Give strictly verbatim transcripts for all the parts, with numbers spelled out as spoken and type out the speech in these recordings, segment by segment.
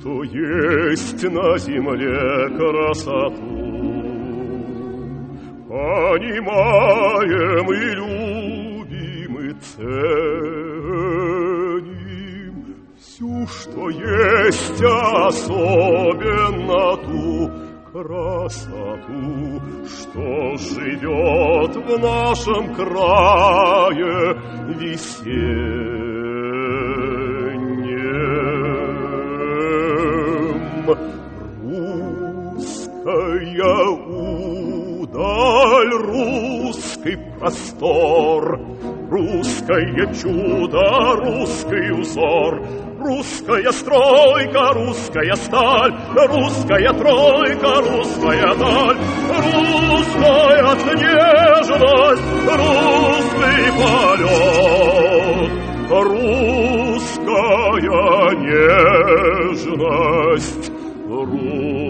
что есть на земле красоту. Понимаем и любим, и ценим всю, что есть, особенно ту красоту, что живет в нашем крае весеннем. Русская удаль, русский простор, русское чудо, русский узор, русская стройка, русская сталь, русская тройка, русская даль, русская нежность, русский полет, русская нежность, русский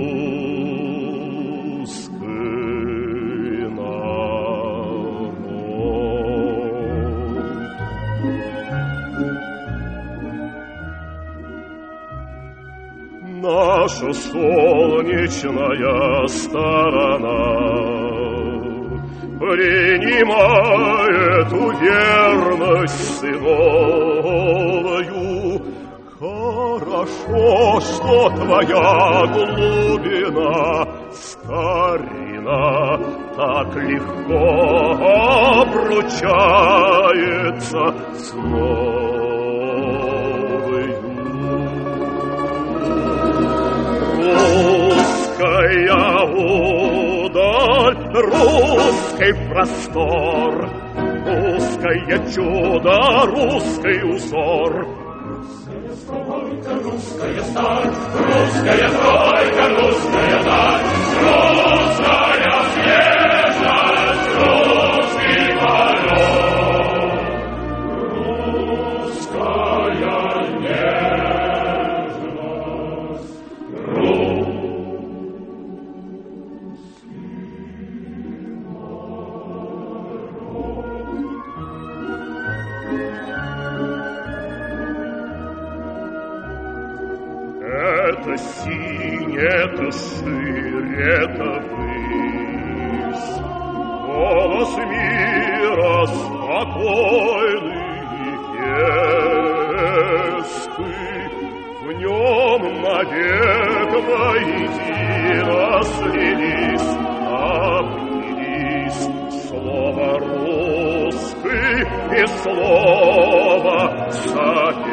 наша солнечная сторона принимает уверенность сыновою. Хорошо, что твоя глубина, старина, так легко обручается с новою. Русская удаль, русский простор, русское чудо, русский узор, русская стройка, русская сталь, русская тройка, русская даль, русская свежесть, русский полет, русская нежность, русский. Это синь, это ширь, это высь, голос мира спокойный и веский, в нем навек воедино слились, обнялись слово русский и слово советский.